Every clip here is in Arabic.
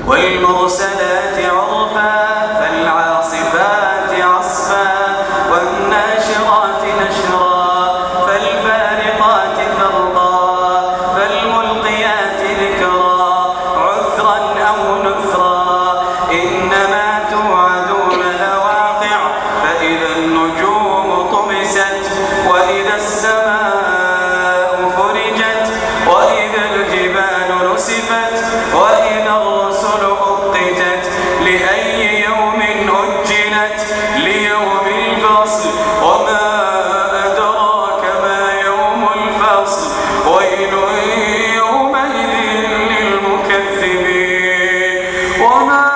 والمرسلات عرفا فالعاصفات عصفا والناشرات نشرا فالفارقات فرقا فالملقيات ذكرا عذرا أو نذرا إنما توعدون لواقع فإذا النجوم طمست وإذا السماء فرجت وإذا الجبال نسفت وإذا الرسل أقتت لأي يوم أجلت ليوم الفصل وما أدراك ما يوم الفصل ويل يومئذ للمكذبين وما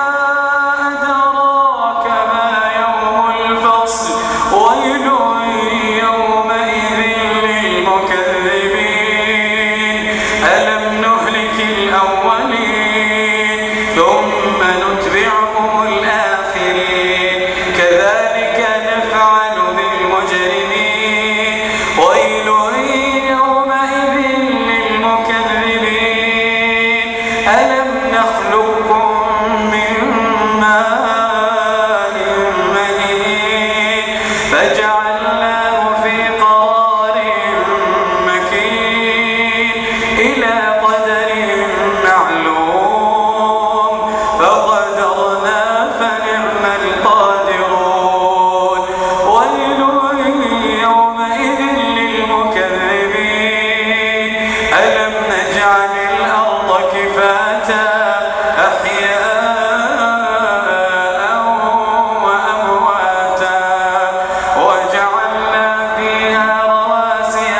أدراك ما يوم الفصل ويل يومئذ للمكذبين ألم نهلك الأولين ثم نتبعهم الآخرين كذلك نفعل بالمجرمين ويل يومئذ للمكذبين ألم نخلقكم من ماء مهين فجعلناه في قرار مكين إلى قدر معلوم فقدرنا فنعم القادرون ويل يومئذ للمكذبين ألم نجعل الأرض كفاتا أحياء وأمواتا وجعلنا فيها رواسي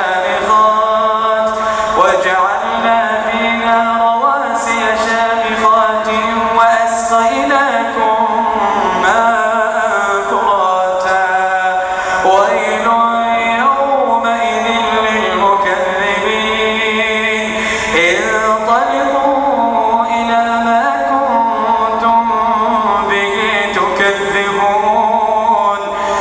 شامخات وأسقيناكم ماء فراتا ويل يومئذ للمكذبين انطلقوا إلى ما كنتم به تكذبون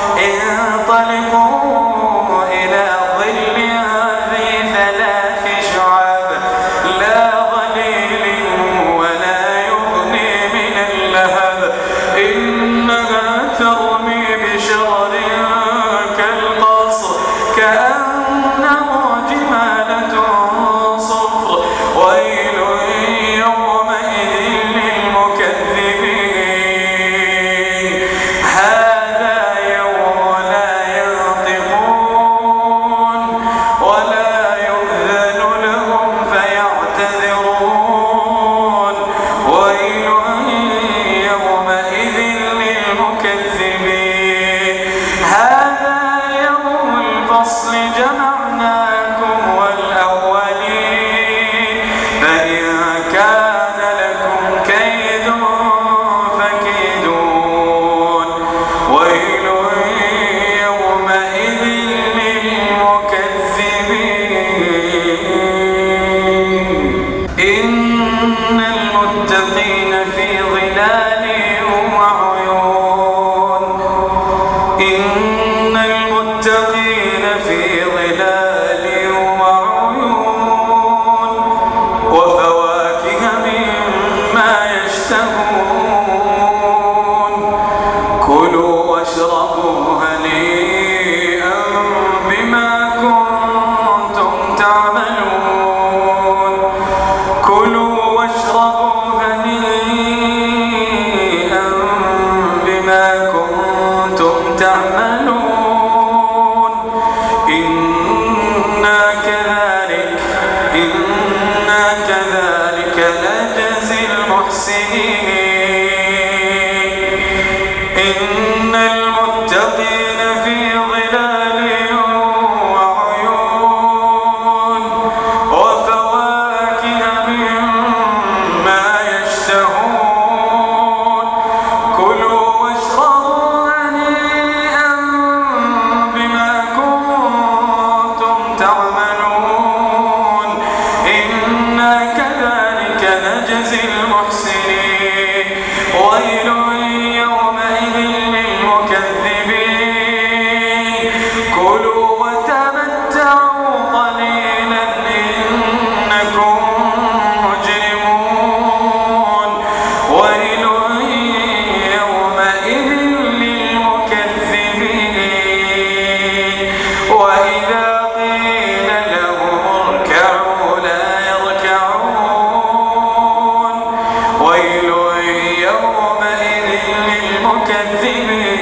انطلقوا إلى ظل ذي ثلاث شعب لا ظليل ولا يغني من اللهب إنها ترمي بشرر كالقصر كأنه جمالة صفر ويل يومئذ للمكذبين هذا يوم لا ينطقون ولا يؤذن لهم فيعتذرون ويل يومئذ للمكذبين هذا يوم الفصل جمعناكم والأولين فإن كان لكم كيد فكيدون ويل يومئذ للمكذبين إن المتقين في ظلال وعيون إن المتقين في ظلال وعيون وفواكه مما يشتهون كلوا واشربوا هنيئا بما كنتم تعملون كلوا واشربوا هنيئا بما كنتم تعملون إنا كذلك نجزي المحسنين إن المتقين في ظلال وعيون وفواكه مما يشتهون كلوا واشربوا هنيئا بما كنتم تعملون إنا كذلك نجزي المحسنين المكذبين.